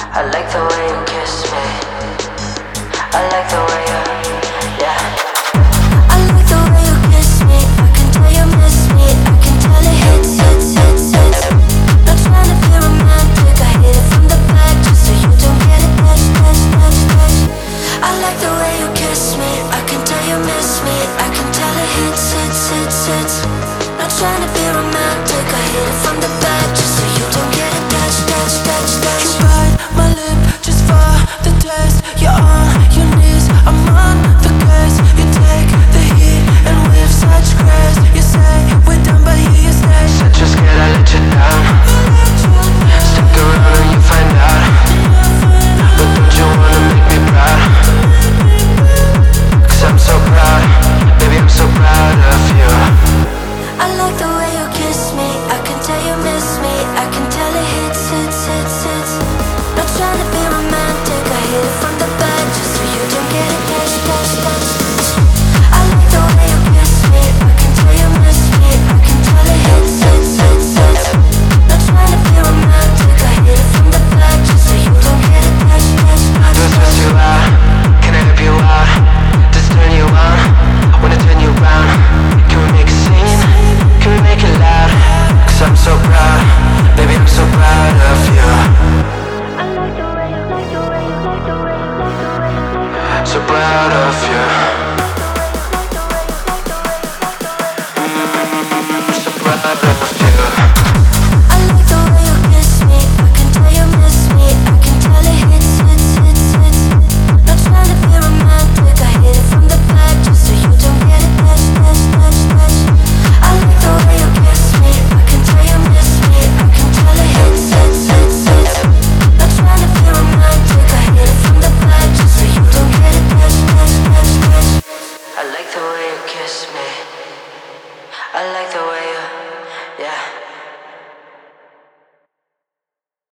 I like the way you kiss me. I like the way you, yeah. I like the way you kiss me. I can tell you miss me. I can tell it hits, hits, hits, hits. Not trying to be romantic. I hit it from the back just so you don't get it. Touch, touch, touch, touch. I like the way you kiss me. I can tell you miss me. I can tell it hits, hits, hits, hits. Not trying to be romantic. I hit it from the back just so you don't get it. Touch, touch, touch, touch. You bite my lip just for the taste. You're on your knees, I'm on the case. You take the heat and with such grace. You say we're done, but here you stay. Said you're scared I let you down. Stick around and you find out. But don't you wanna make me proud? Cause I'm so proud, baby I'm so proud of you. I like the way you kiss me. I can tell you miss me. I can tell it hits, hits, hits, hits. Not trying to be romantic. I hit it from the back just so you don't get it. Touch, touch, touch. I like the way you kiss me. I can tell you miss me. I can tell it hits, hits, hits, hits. Not trying to be romantic. I hit it from the back just so you don't get it. Touch, touch, touch. Do I stress you out? Can I help you out? Does it turn you on? Wanna turn you round? Can we make a scene? Can we make it loud? Cause I'm so proud, baby I'm so proud of you. I like the way you, like the way you, like the way you, like the way you, like the way you. So proud of you. So proud of you. I like the way you kiss me. I can tell you miss me. I can tell it hits, hits, hits, hits. Not trying to be romantic. I hit it from the back just so you don't get it. Touch, touch, touch, touch. I like the way you kiss me. I can tell you miss me. I can tell it hits, hits, hits, hits. Not trying to be romantic. I hit it from the back just so you don't get it. Touch, touch, touch, touch. I like the way you kiss me. I like the way you